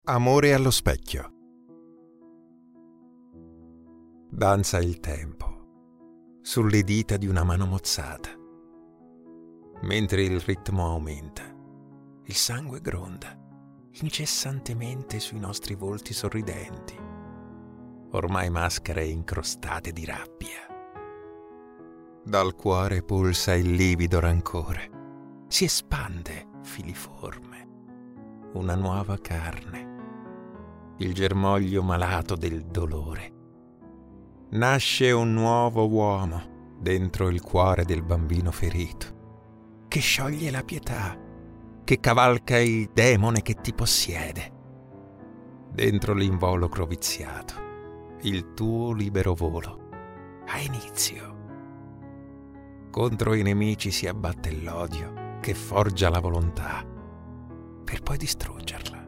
Amore allo specchio. Danza il tempo sulle dita di una mano mozzata. Mentre il ritmo aumenta, il sangue gronda incessantemente sui nostri volti sorridenti, ormai maschere incrostate di rabbia. Dal cuore pulsa il livido rancore, si espande filiforme, una nuova carne, il germoglio malato del dolore. Nasce un nuovo uomo dentro il cuore del bambino ferito, che scioglie la pietà, che cavalca il demone che ti possiede. Dentro l'involucro viziato, il tuo libero volo ha inizio. Contro i nemici si abbatte l'odio che forgia la volontà per poi distruggerla.